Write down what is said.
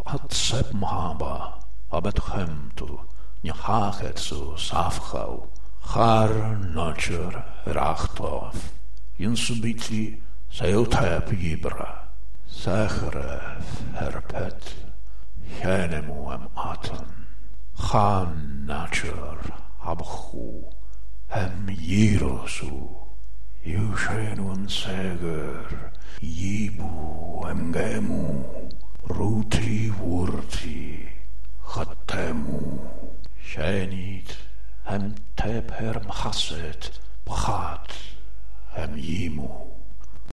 had sep mahaba, abet hemtu, ni hachet so safchau, char notcher rachtof, jinsubiti seotep yibra, sachref herpet, Henemu am atan, chan notcher abchu, hem yirosu, Yushenun seger, yibu emgemu, ruti wurti, chatemu, shenit, hem tep her mchasset,